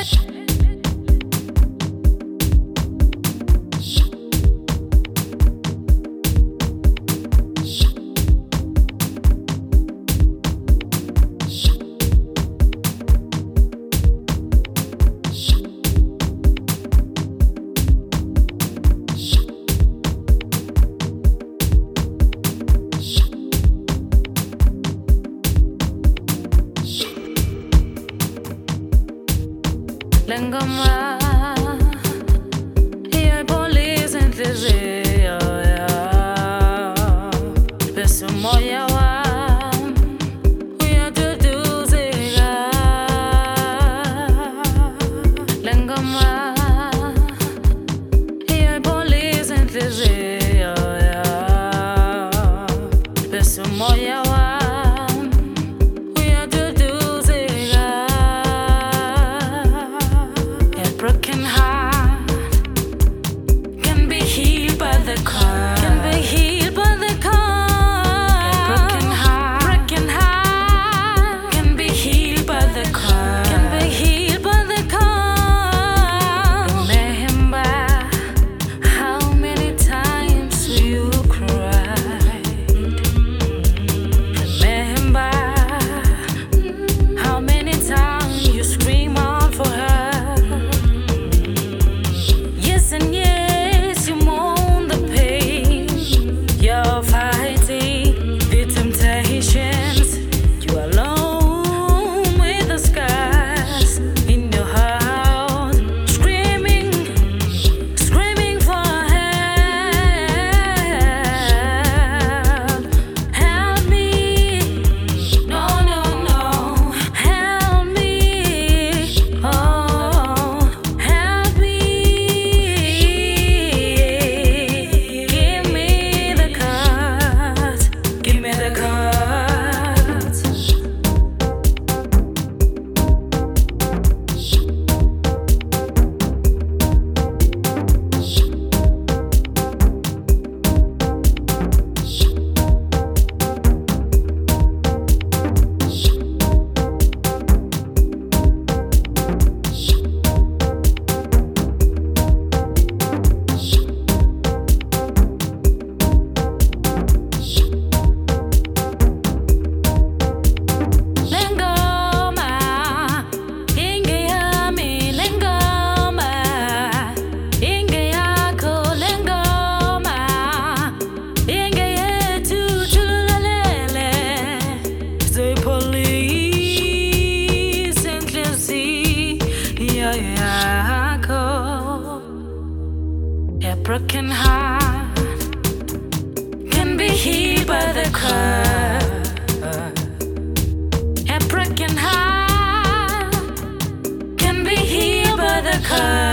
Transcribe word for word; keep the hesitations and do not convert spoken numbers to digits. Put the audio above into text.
Lengoma iyayipholisa inhliziyo bese umoya wami uyaduduzeka. Lengoma iyayipholisa inhliziyo bese umoya wami broken heart can be healed by the car. Can be healed by the car. Broken heart, broken heart can be healed by the car. Can be healed by the car. Remember how many times you cried. Remember how many times you scream out for her. And yes, you mourn the pain. You're fighting the temptations. You are alone with the scars in your heart, screaming, screaming for help. Help me, no, no, no. Help me, oh, help me. A broken heart can be healed by the car. A broken heart can be healed by the car.